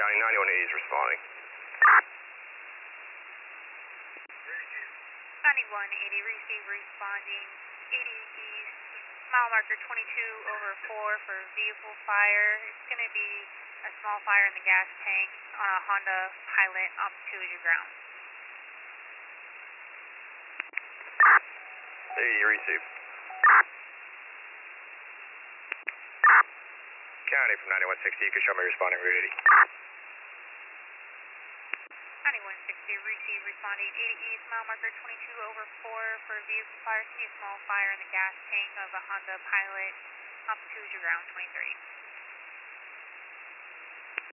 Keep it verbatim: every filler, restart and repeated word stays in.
County, ninety-one eighty is responding. ninety-one eighty, receive, responding, eighty east, mile marker twenty-two over four for vehicle fire. It's going to be a small fire in the gas tank on a Honda Pilot, altitude your ground. eighty, receive. County from ninety-one sixty, you can show me responding Route eighty. ninety-one sixty, receive, responding, eighty east, mile marker twenty-two over four for vehicle fire. It's going to be a small fire in the gas tank of a Honda Pilot, altitude your ground, twenty thirty.